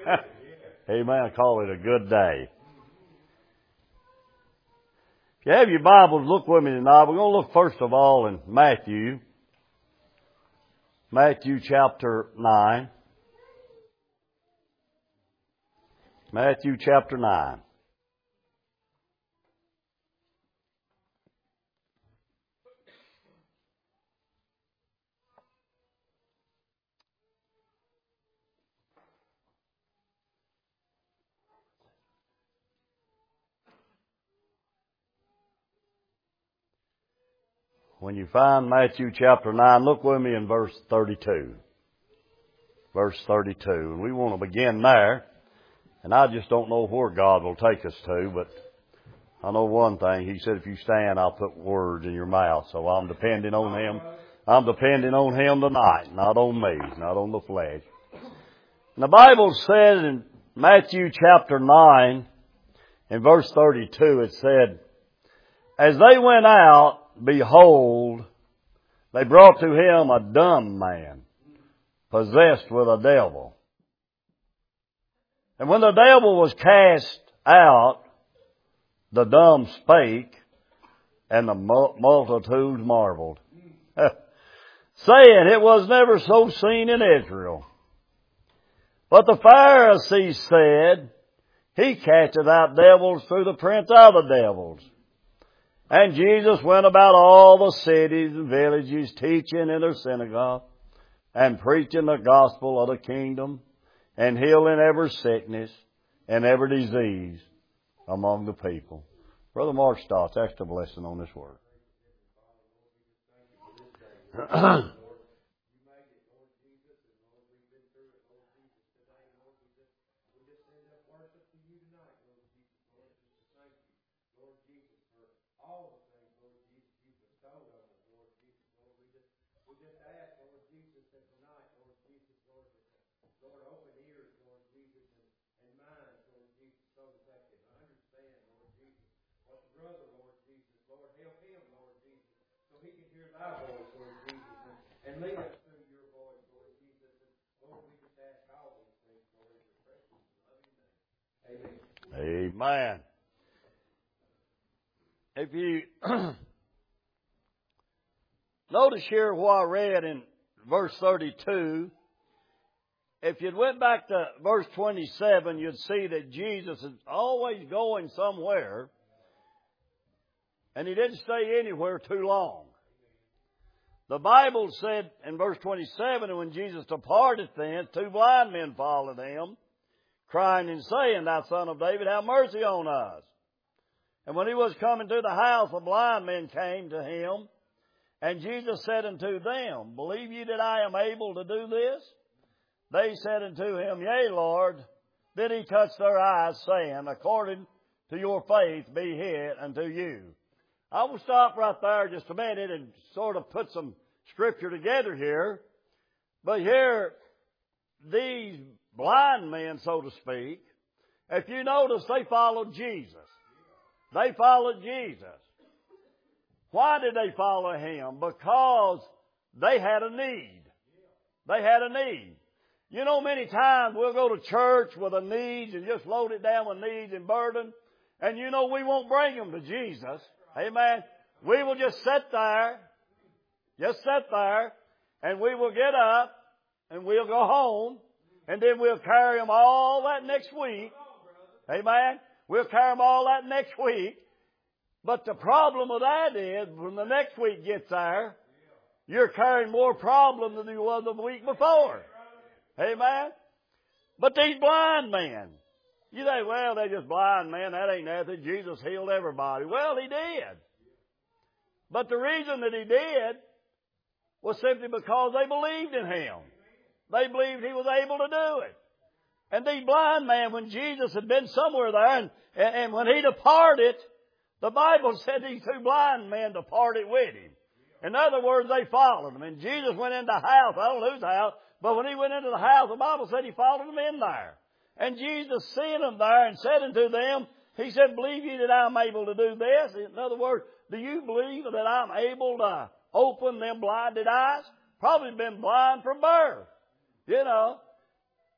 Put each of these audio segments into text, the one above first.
Amen. I call it a good day. If you have your Bibles, look with me tonight. We're going to look first of all in Matthew. Matthew chapter 9. Matthew chapter 9. When you find Matthew chapter 9, look with me in verse 32. Verse 32. And we want to begin there. And I just don't know where God will take us to, but I know one thing. He said, if you stand, I'll put words in your mouth. So I'm depending on Him. I'm depending on Him tonight, not on me, not on the flesh. And the Bible said in Matthew chapter 9, in verse 32, it said, as they went out, behold, they brought to him a dumb man, possessed with a devil. And when the devil was cast out, the dumb spake, and the multitudes marveled, saying, it was never so seen in Israel. But the Pharisees said, he casteth out devils through the prince of the devils. And Jesus went about all the cities and villages, teaching in their synagogue, and preaching the gospel of the kingdom, and healing every sickness and every disease among the people. Brother Mark Stotts, extra blessing on this word. And lead us through your voice, Lord Jesus. And Lord, we just ask all these things, Lord, in your precious and loving name. Amen. Amen. If you notice here what I read in verse 32, if you went back to verse 27, you'd see that Jesus is always going somewhere, and He didn't stay anywhere too long. The Bible said in verse 27, and when Jesus departed thence, two blind men followed Him, crying and saying, Thou Son of David, have mercy on us. And when He was coming to the house, the blind men came to Him, and Jesus said unto them, Believe ye that I am able to do this? They said unto Him, Yea, Lord. Then He touched their eyes, saying, According to your faith be it unto you. I will stop right there just a minute and sort of put some scripture together here. But here, these blind men, so to speak, if you notice, they followed Jesus. They followed Jesus. Why did they follow Him? Because they had a need. They had a need. You know, many times we'll go to church with a need and just load it down with needs and burden. And you know, we won't bring them to Jesus. Amen. We will just sit there, and we will get up, and we'll go home, and then we'll carry them all that next week. Amen. We'll carry them all that next week. But the problem with that is, when the next week gets there, you're carrying more problem than you was the week before. Amen. But these blind men, you think, well, they're just blind, man. That ain't nothing. Jesus healed everybody. Well, He did. But the reason that He did was simply because they believed in Him. They believed He was able to do it. And these blind men, when Jesus had been somewhere there, and when He departed, the Bible said these two blind men departed with Him. In other words, they followed Him. And Jesus went into the house. I don't know whose house, but when He went into the house, the Bible said He followed them in there. And Jesus seeing them there and said unto them, He said, Believe ye that I am able to do this? In other words, do you believe that I'm able to open them blinded eyes? Probably been blind from birth, you know.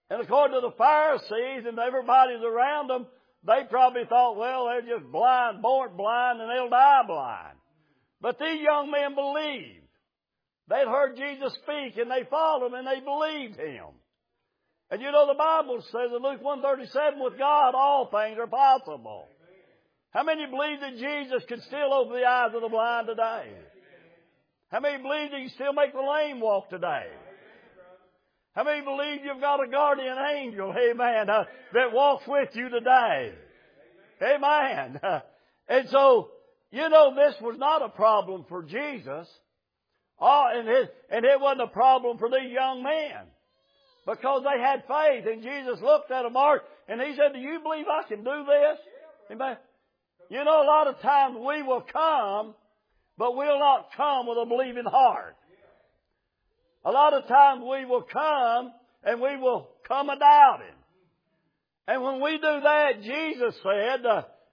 And according to the Pharisees and everybody's around them, they probably thought, well, they're just blind, born blind, and they'll die blind. But these young men believed. They'd heard Jesus speak, and they followed Him, and they believed Him. And you know the Bible says in Luke 1:37, with God all things are possible. How many believe that Jesus can still open the eyes of the blind today? How many believe that He can still make the lame walk today? How many believe you've got a guardian angel, amen, that walks with you today? Amen. And so, you know, this was not a problem for Jesus. And it wasn't a problem for these young men. Because they had faith. And Jesus looked at them, and He said, do you believe I can do this? Amen. You know, a lot of times we will come, but we'll not come with a believing heart. A lot of times we will come, and we will come a doubting. And when we do that, Jesus said,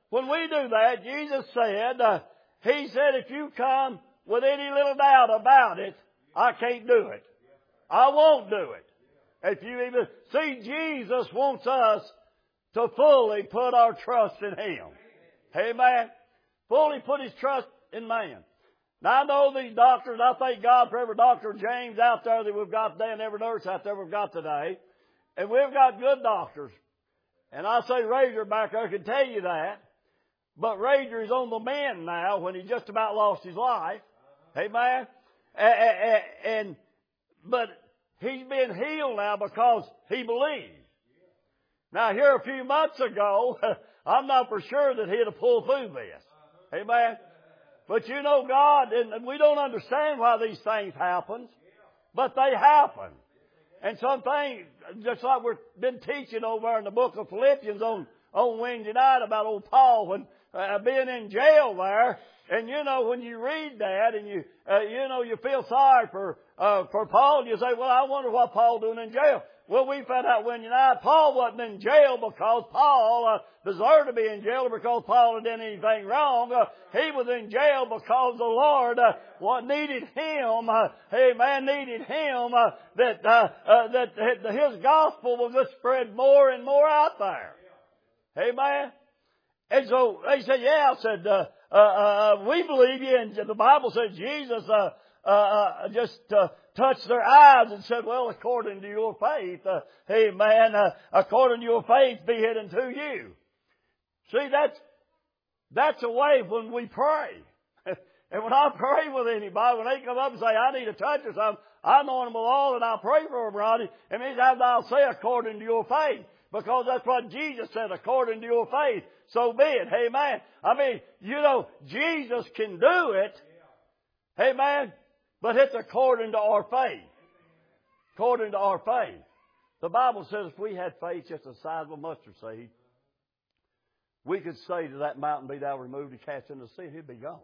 He said, if you come with any little doubt about it, I can't do it. I won't do it. If you even see, Jesus wants us to fully put our trust in Him. Amen. Fully put His trust in man. Now I know these doctors, I thank God for every Dr. James out there that we've got today and every nurse out there we've got today. And we've got good doctors. And I say Razor back there can tell you that. But Razor is on the mend now when he just about lost his life. Amen. But he's been healed now because he believed. Now here a few months ago, I'm not for sure that he'd have pulled through this. Amen. But you know God, and we don't understand why these things happen, but they happen. And some things, just like we've been teaching over in the book of Philippians on Wednesday night about old Paul when being in jail there. And you know, when you read that and you feel sorry for Paul, you say, well, I wonder what Paul's doing in jail. Well, we found out Wednesday night Paul wasn't in jail because Paul deserved to be in jail or because Paul had done anything wrong. He was in jail because the Lord needed him. Needed him that His gospel was just spread more and more out there. Amen. And so they said, yeah, I said, we believe you. And the Bible says Jesus just touched their eyes and said, well, according to your faith, according to your faith be it unto you. See, that's a way when we pray. And when I pray with anybody, when they come up and say, I need a touch or something, I know them all and I pray for them, Ronnie. And many times I'll say according to your faith. Because that's what Jesus said, according to your faith, so be it. Amen. I mean, you know, Jesus can do it. Amen. But it's according to our faith. According to our faith. The Bible says if we had faith just the size of a mustard seed, we could say to that mountain, be thou removed and cast into the sea, and it'd be gone.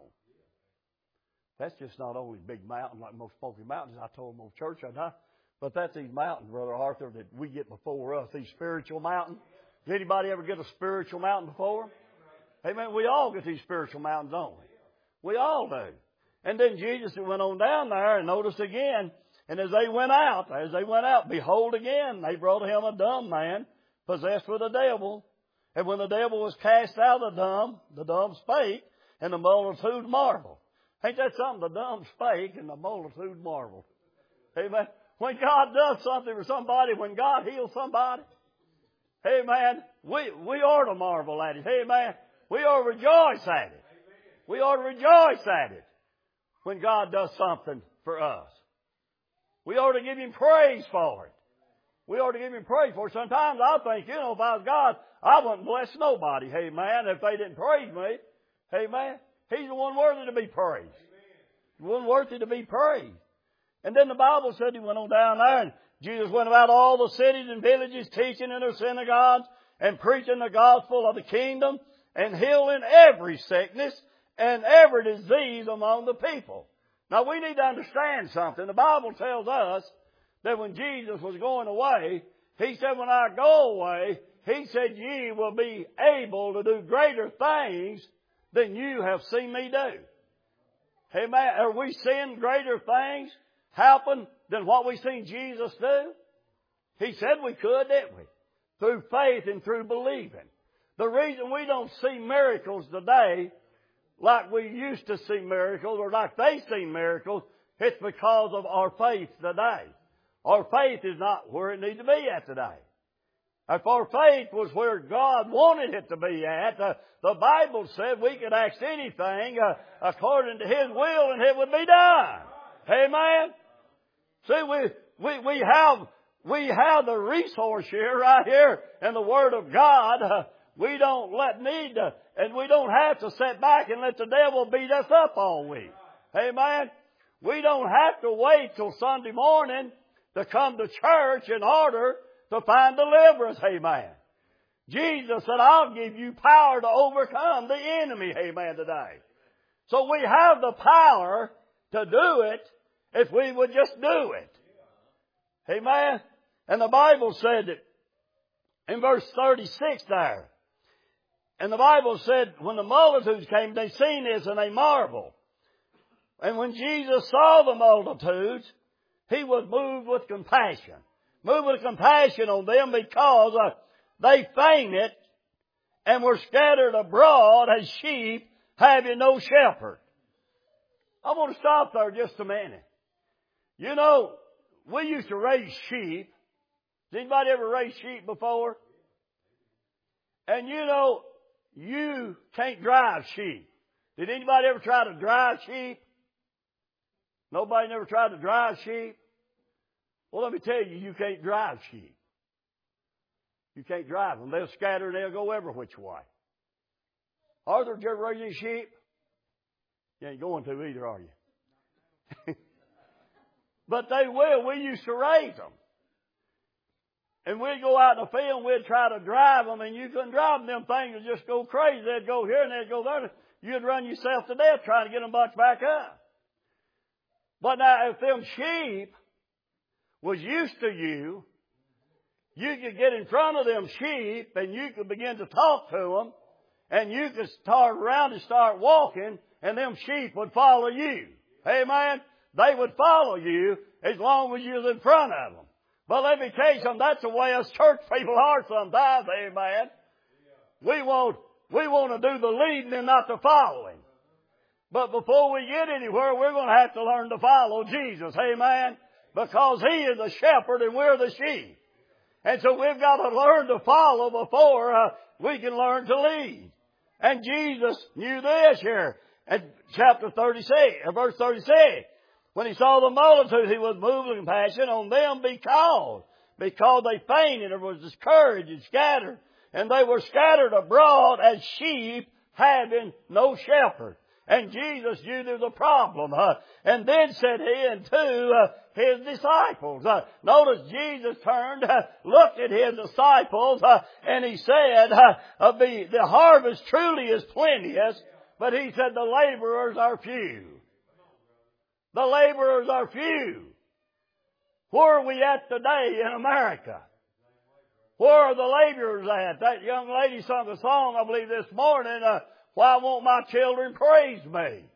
That's just not only big mountain like most Smoky Mountains. I told them on church, but that's these mountains, Brother Arthur, that we get before us, these spiritual mountains. Did anybody ever get a spiritual mountain before? Amen. We all get these spiritual mountains, don't we? We all do. And then Jesus went on down there and noticed again. And as they went out, behold again, they brought him a dumb man possessed with a devil. And when the devil was cast out of the dumb spake, and the multitude marveled. Ain't that something? The dumb spake and the multitude marveled. Amen. When God does something for somebody, when God heals somebody, amen, we ought to marvel at it. Amen. We ought to rejoice at it. We ought to rejoice at it when God does something for us. We ought to give Him praise for it. We ought to give Him praise for it. Sometimes I think, if I was God, I wouldn't bless nobody, amen, if they didn't praise me. Amen. He's the one worthy to be praised. The one worthy to be praised. And then the Bible said He went on down there and Jesus went about all the cities and villages teaching in their synagogues and preaching the gospel of the kingdom and healing every sickness and every disease among the people. Now we need to understand something. The Bible tells us that when Jesus was going away, He said, when I go away, He said, ye will be able to do greater things than you have seen me do. Amen. Are we seeing greater things happen than what we've seen Jesus do? He said we could, didn't we? Through faith and through believing. The reason we don't see miracles today like we used to see miracles or like they see miracles, it's because of our faith today. Our faith is not where it needs to be at today. If our faith was where God wanted it to be at, the Bible said we could ask anything according to His will and it would be done. Amen? See, we have the resource here, right here, in the Word of God. We don't and we don't have to sit back and let the devil beat us up all week. Amen? We don't have to wait till Sunday morning to come to church in order to find deliverance. Amen. Jesus said, I'll give you power to overcome the enemy. Amen, today. So we have the power to do it if we would just do it. Amen. And the Bible said in verse 36 there, and the Bible said, when the multitudes came, they seen this and they marveled. And when Jesus saw the multitudes, He was moved with compassion. Moved with compassion on them because they fainted and were scattered abroad as sheep having no shepherd. I want to stop there just a minute. You know, we used to raise sheep. Has anybody ever raised sheep before? And you know, you can't drive sheep. Did anybody ever try to drive sheep? Nobody never tried to drive sheep? Well, let me tell you, you can't drive sheep. You can't drive them. They'll scatter and they'll go every which way. Arthur, did you ever raise any sheep? You ain't going to either, are you? But they will. We used to raise them. And we'd go out in the field and we'd try to drive them, and you couldn't drive them. Them things would just go crazy. They'd go here and they'd go there. You'd run yourself to death trying to get them bucked back up. But now, if them sheep was used to you, you could get in front of them sheep and you could begin to talk to them, and you could start around and start walking, and them sheep would follow you. Amen? They would follow you as long as you was in front of them. But let me tell you something, that's the way us church people are sometimes. Amen? We want to do the leading and not the following. But before we get anywhere, we're going to have to learn to follow Jesus. Amen? Because He is the shepherd and we're the sheep. And so we've got to learn to follow before we can learn to lead. And Jesus knew this here at chapter 36, verse 36. When He saw the multitude, He was moved with compassion on them because they fainted or was discouraged and scattered. And they were scattered abroad as sheep having no shepherd. And Jesus knew there was a problem. And then said He unto His disciples. Notice Jesus turned, looked at His disciples, and He said, the harvest truly is plenteous, but He said the laborers are few. The laborers are few. Where are we at today in America? Where are the laborers at? That young lady sung a song, I believe, this morning, Why Won't My Children Praise Me?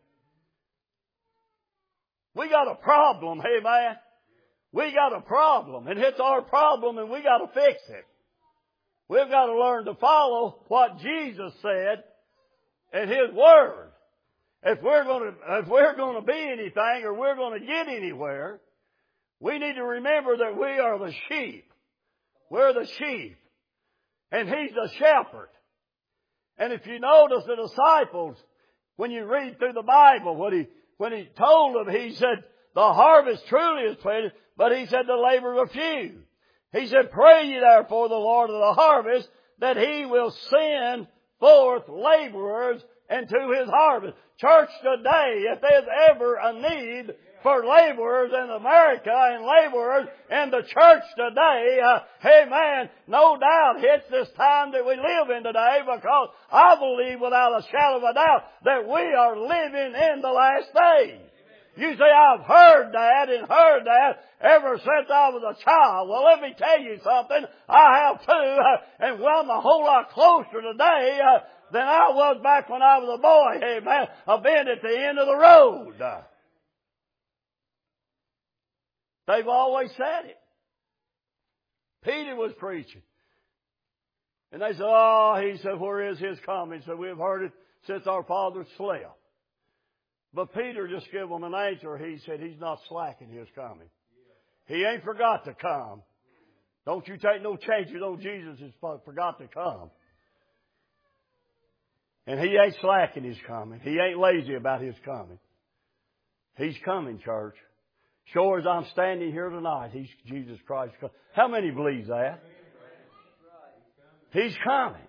We got a problem, hey man. We got a problem, and it's our problem, and we got to fix it. We've got to learn to follow what Jesus said in His Word. If we're going to be anything or we're going to get anywhere, we need to remember that we are the sheep. We're the sheep. And He's the shepherd. And if you notice the disciples, when you read through the Bible, when He told them, He said, the harvest truly is plenty, but He said the laborers are few. He said, pray ye therefore the Lord of the harvest that He will send forth laborers into His harvest. Church today, if there's ever a need for laborers in America and laborers in the church today, amen, no doubt it's this time that we live in today, because I believe without a shadow of a doubt that we are living in the last days. You say, I've heard that ever since I was a child. Well, let me tell you something. I have too. And well, I'm a whole lot closer today than I was back when I was a boy. Amen. I've been at the end of the road. They've always said it. Peter was preaching. And they said, oh, he said, where is his coming? He said, we have heard it since our fathers slept. But Peter just gave them an answer. He said, he's not slacking his coming. He ain't forgot to come. Don't you take no chances on Jesus. He's forgot to come. And he ain't slacking his coming. He ain't lazy about his coming. He's coming, church. Sure as I'm standing here tonight, He's Jesus Christ. How many believe that? He's coming.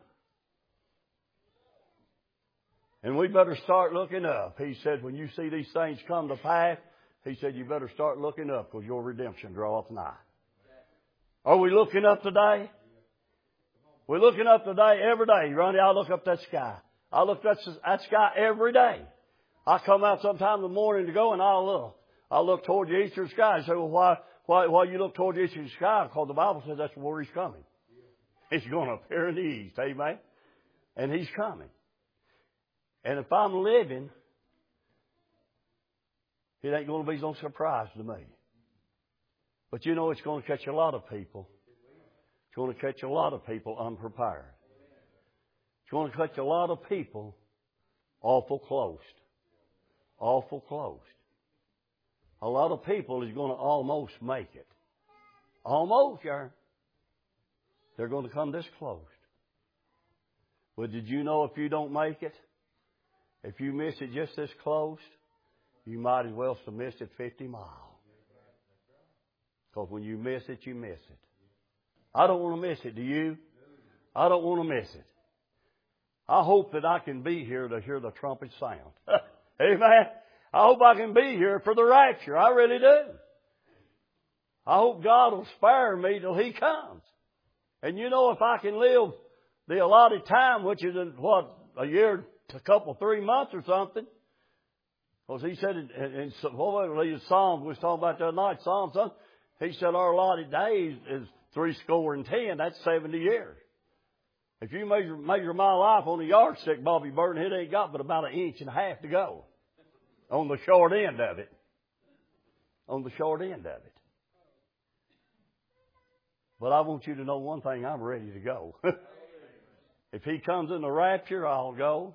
And we better start looking up. He said, when you see these things come to pass, He said, you better start looking up because your redemption draweth nigh. Are we looking up today? We're looking up today every day. Ronnie, I look up that sky. I look at that sky every day. I come out sometime in the morning to go and I look toward the eastern sky and say, well, why you look toward the eastern sky? Because the Bible says that's where He's coming. He's going to appear in the east. Amen? And He's coming. And if I'm living, it ain't going to be no surprise to me. But you know it's going to catch a lot of people. It's going to catch a lot of people unprepared. It's going to catch a lot of people awful close. Awful close. A lot of people is going to almost make it. Almost, yeah. They're going to come this close. But did you know if you don't make it, if you miss it just this close, you might as well have missed it 50 miles. Because when you miss it, you miss it. I don't want to miss it, do you? I don't want to miss it. I hope that I can be here to hear the trumpet sound. Amen. I hope I can be here for the rapture. I really do. I hope God will spare me till He comes. And you know, if I can live the allotted time, which is a year, a couple, 3 months or something. Because He said in Psalms, we was talking about the other night, Psalms, He said our allotted days is 70. That's 70 years. If you measure my life on a yardstick, Bobby Burton, it ain't got but about 1.5 inches to go. On the short end of it. On the short end of it. But I want you to know one thing, I'm ready to go. If He comes in the rapture, I'll go.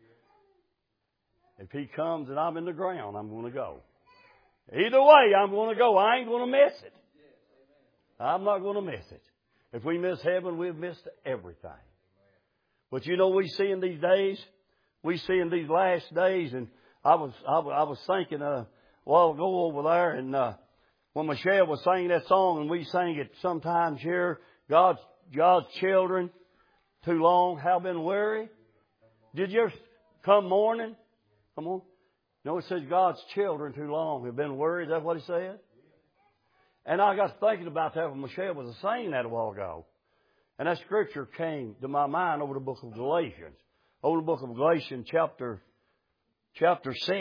If He comes and I'm in the ground, I'm going to go. Either way, I'm going to go. I ain't going to miss it. I'm not going to miss it. If we miss heaven, we've missed everything. But you know, we see in these days, we see in these last days, and I was thinking a while ago over there, and when Michelle was singing that song, and we sang it sometimes here, God's children too long have been weary. Did you ever come morning? Come on. No, it says God's children too long have been worried. Is that what He said? And I got thinking about that when Michelle was saying that a while ago. And that scripture came to my mind over the book of Galatians. Over the book of Galatians chapter 6.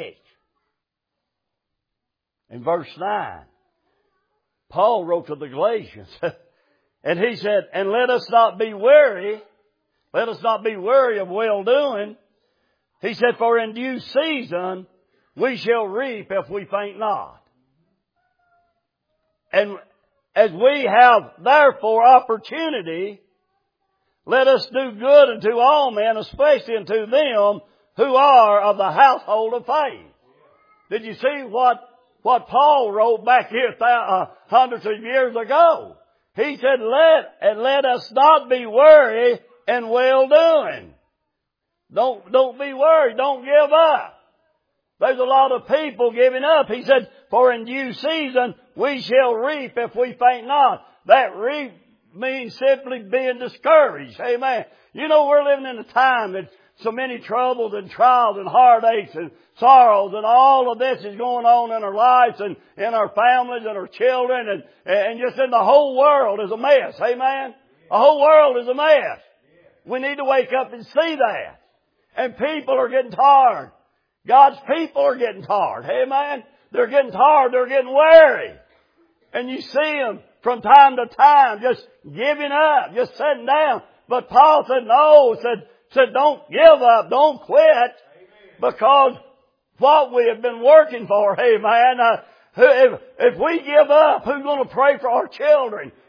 In verse 9. Paul wrote to the Galatians. And he said, and let us not be weary. Let us not be weary of well-doing. He said, for in due season we shall reap if we faint not. And as we have therefore opportunity, let us do good unto all men, especially unto them who are of the household of faith. Did you see what Paul wrote back here hundreds of years ago? He said, let us not be weary in well-doing. Don't be worried. Don't give up. There's a lot of people giving up. He said, for in due season we shall reap if we faint not. That reap means simply being discouraged. Amen. You know, we're living in a time that so many troubles and trials and heartaches and sorrows and all of this is going on in our lives and in our families and our children and just in the whole world is a mess. Amen. The whole world is a mess. We need to wake up and see that. And people are getting tired. God's people are getting tired. Amen. They're getting tired. They're getting weary. And you see them from time to time just giving up, just sitting down. But Paul said, no, said don't give up, don't quit. Because what we have been working for, amen. If we give up, who's going to pray for our children?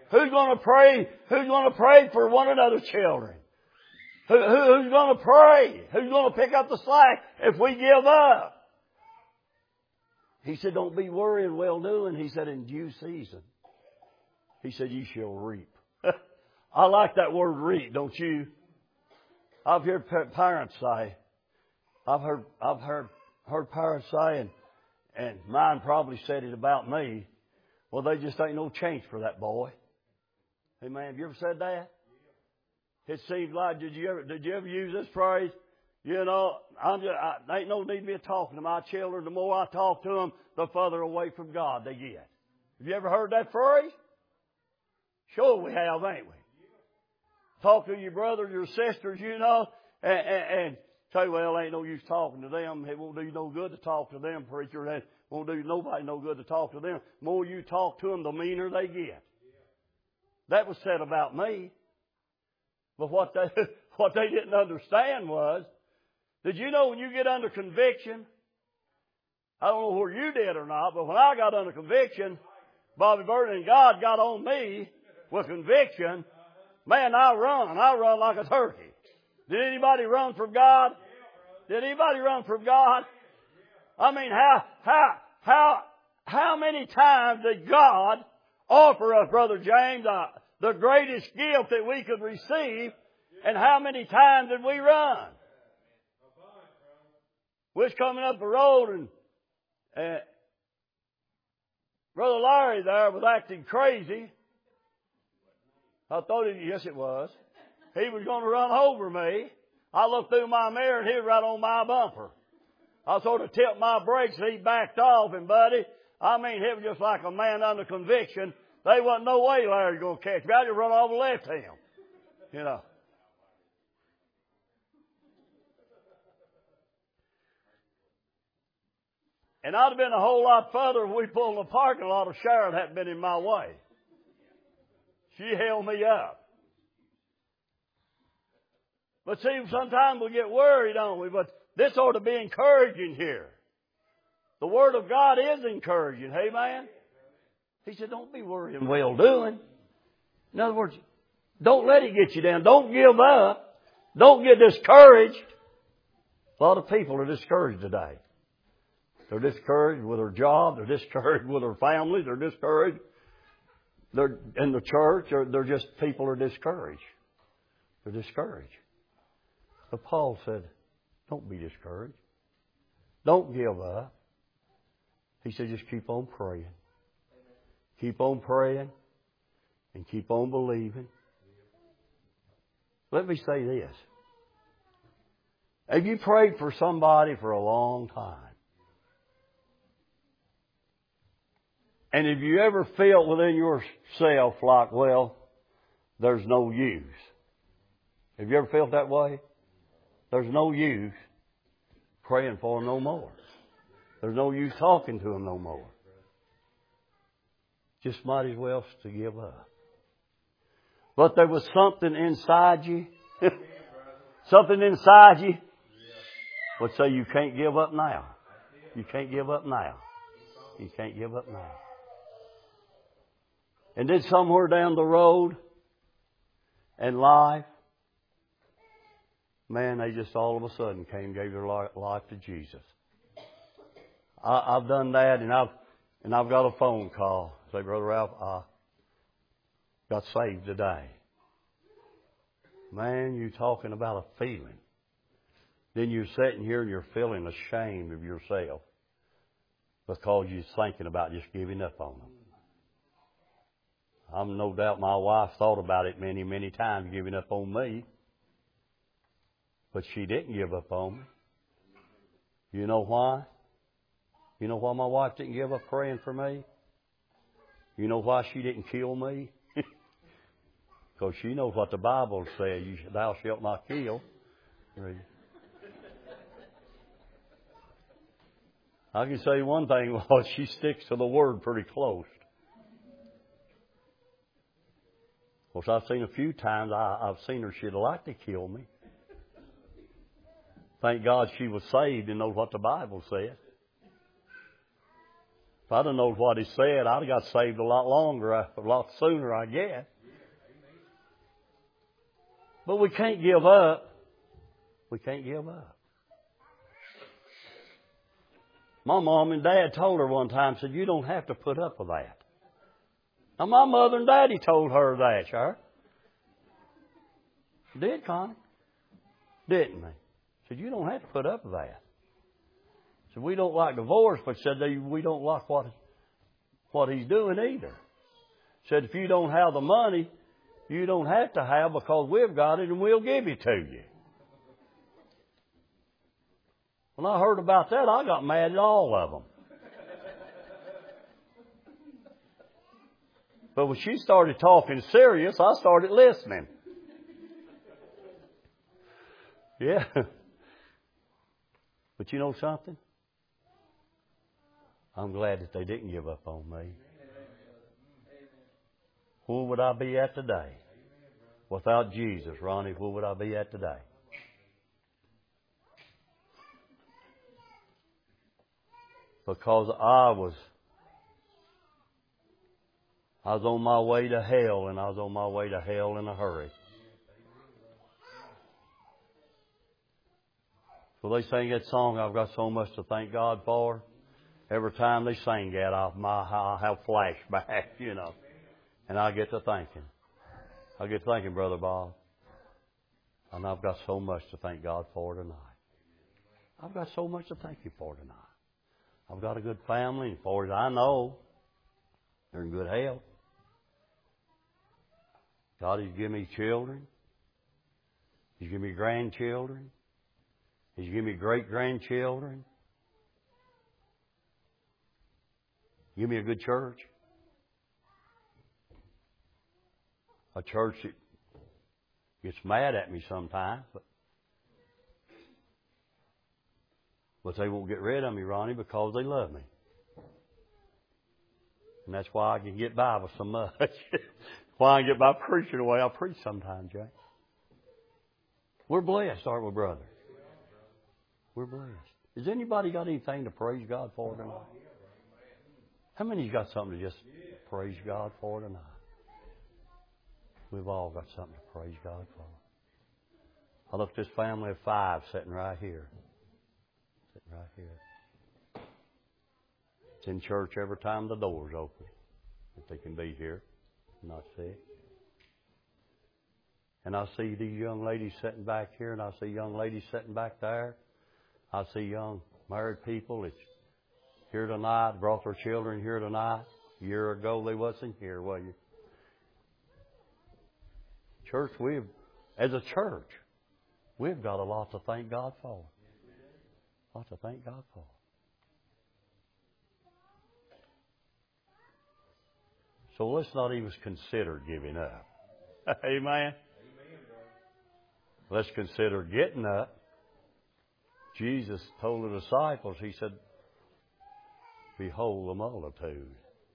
Who's going to pray? Who's going to pray for one another's children? Who's going to pray? Who's going to pick up the slack if we give up? He said, don't be worrying, well-doing. He said, in due season. He said, you shall reap. I like that word reap, don't you? I've heard parents say, I've heard parents say, and mine probably said it about me, well, they just ain't no change for that boy. Hey, man, have you ever said that? It seems like, did you ever use this phrase? You know, there ain't no need me talking to my children. The more I talk to them, the further away from God they get. Have you ever heard that phrase? Sure we have, ain't we? Talk to your brothers, your sisters, you know, and say, well, ain't no use talking to them. It won't do you no good to talk to them, preacher. It won't do nobody no good to talk to them. The more you talk to them, the meaner they get. That was said about me. But what they didn't understand was, did you know when you get under conviction, I don't know where you did or not, but when I got under conviction, Bobby Burton and God got on me with conviction, man, I run like a turkey. Did anybody run from God? Did anybody run from God? I mean, how many times did God offer us, Brother James, the greatest gift that we could receive, and how many times did we run? We was coming up the road, and Brother Larry there was acting crazy. I thought yes, it was. He was going to run over me. I looked through my mirror, and he was right on my bumper. I sort of tipped my brakes, and he backed off, and buddy, I mean, he was just like a man under conviction. There wasn't no way Larry was going to catch me. I just run off and left him. You know. And I'd have been a whole lot further if we pulled in the parking lot if Sharon hadn't been in my way. She held me up. But see, sometimes we get worried, don't we? But this ought to be encouraging here. The Word of God is encouraging. Amen? He said, don't be worrying well-doing. In other words, don't let it get you down. Don't give up. Don't get discouraged. A lot of people are discouraged today. They're discouraged with their job. They're discouraged with their family. They're discouraged. They're in the church. Or they're just, people are discouraged. They're discouraged. But Paul said, don't be discouraged. Don't give up. He said, just keep on praying. Keep on praying and keep on believing. Let me say this. Have you prayed for somebody for a long time? And have you ever felt within yourself like, well, there's no use? Have you ever felt that way? There's no use praying for them no more. There's no use talking to them no more. Just might as well to give up. But there was something inside you. Something inside you would say you can't give up now. You can't give up now. You can't give up now. And then somewhere down the road in life, man, they just all of a sudden came and gave their life to Jesus. I've done that, and I've got a phone call. Say, Brother Ralph, I got saved today. Man, you're talking about a feeling. Then you're sitting here and you're feeling ashamed of yourself because you're thinking about just giving up on them. I'm no doubt my wife thought about it many, many times, giving up on me. But she didn't give up on me. You know why? You know why my wife didn't give up praying for me? You know why she didn't kill me? Because she knows what the Bible says. Thou shalt not kill. I can say one thing, well, she sticks to the Word pretty close. Of course, I've seen a few times, I've seen her, she'd like to kill me. Thank God she was saved and knows what the Bible says. If I'd have known what he said, I'd have got saved a lot sooner, I guess. But we can't give up. We can't give up. My mom and dad told her one time, said, you don't have to put up with that. Now, my mother and daddy told her that, sure. Did, Connie? Didn't they? Said, you don't have to put up with that. Said, we don't like divorce, but said, we don't like what he's doing either. Said, if you don't have the money, you don't have to have, because we've got it and we'll give it to you. When I heard about that, I got mad at all of them. But when she started talking serious, I started listening. Yeah. But you know something? I'm glad that they didn't give up on me. Where would I be at today? Without Jesus, Ronnie, where would I be at today? Because I was on my way to hell, and I was on my way to hell in a hurry. So they sing that song, I've got so much to thank God for. Every time they sing that, I have flashbacks, you know. And I get to thinking. I get to thinking, Brother Bob. And I've got so much to thank God for tonight. I've got so much to thank you for tonight. I've got a good family, and for as I know, they're in good health. God has given me children. He's given me grandchildren. He's given me great-grandchildren. Give me a good church. A church that gets mad at me sometimes, but they won't get rid of me, Ronnie, because they love me. And that's why I can get by with so much. Why I get by preaching the way I preach sometimes, Jay. We're blessed, aren't we, brother? We're blessed. Has anybody got anything to praise God for tonight? How many's got something to just praise God for tonight? We've all got something to praise God for. I look at this family of 5 sitting right here. Sitting right here. It's in church every time the door's open. If they can be here, not sick. And I see these young ladies sitting back here, and I see young ladies sitting back there. I see young married people that's here tonight, brought their children here tonight. A year ago they wasn't here, were you? Church, as a church, we've got a lot to thank God for. A lot to thank God for. So let's not even consider giving up. Amen? Let's consider getting up. Jesus told the disciples, He said, behold the multitude.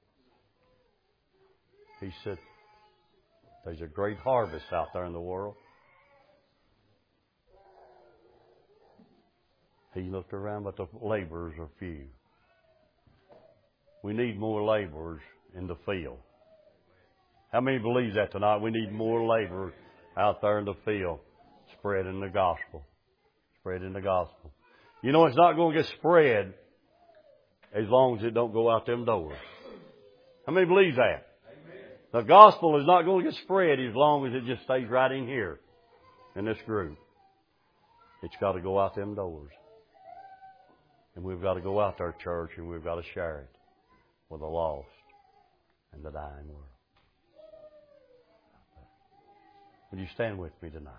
He said, there's a great harvest out there in the world. He looked around, but the laborers are few. We need more laborers in the field. How many believe that tonight? We need more laborers out there in the field spreading the gospel. Spreading the gospel. You know, it's not going to get spread as long as it don't go out them doors. How many believe that? Amen. The gospel is not going to get spread as long as it just stays right in here in this group. It's got to go out them doors. And we've got to go out there, church, and we've got to share it with the lost and the dying world. Would you stand with me tonight?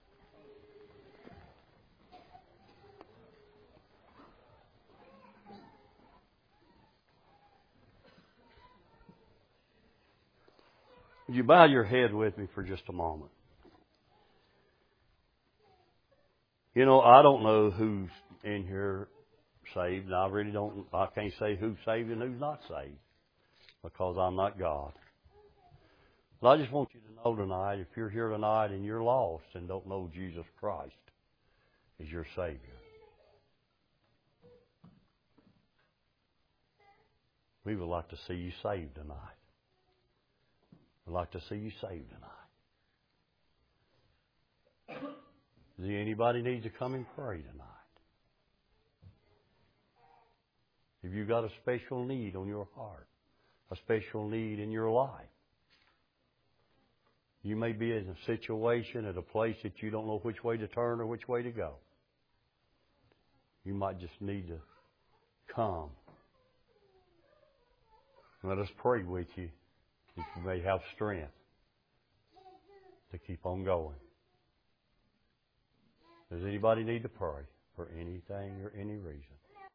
Would you bow your head with me for just a moment? You know, I don't know who's in here saved, and I can't say who's saved and who's not saved, because I'm not God. But I just want you to know tonight, if you're here tonight and you're lost and don't know Jesus Christ as your Savior, We would like to see you saved tonight. We'd like to see you saved tonight. Does anybody need to come and pray tonight? If you've got a special need on your heart, a special need in your life, you may be in a situation at a place that you don't know which way to turn or which way to go. You might just need to come. Let us pray with you that you may have strength to keep on going. Does anybody need to pray for anything or any reason?